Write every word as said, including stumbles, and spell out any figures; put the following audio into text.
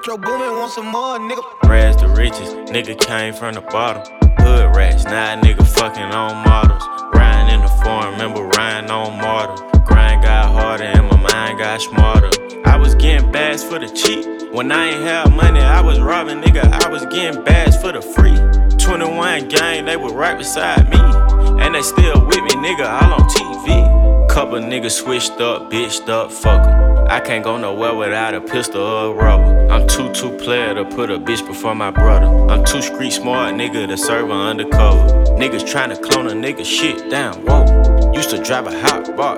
Metro Boomin, want some more, nigga. Rags to riches, nigga came from the bottom. Hood rats, now a nigga fucking on models. Riding in the foreign, remember riding on mortal. Grind got harder and my mind got smarter. I was getting bags for the cheap. When I ain't have money, I was robbing, nigga. I was getting bags for the free. twenty-one gang, they were right beside me. And they still with me, nigga, all on T V. Couple niggas switched up, bitched up, fuck 'em. I can't go nowhere without a pistol or a rubber. I'm too two player to put a bitch before my brother. I'm too street smart, nigga, to serve her undercover. Niggas tryna clone a nigga shit down, whoa. Used to drive a hot bar,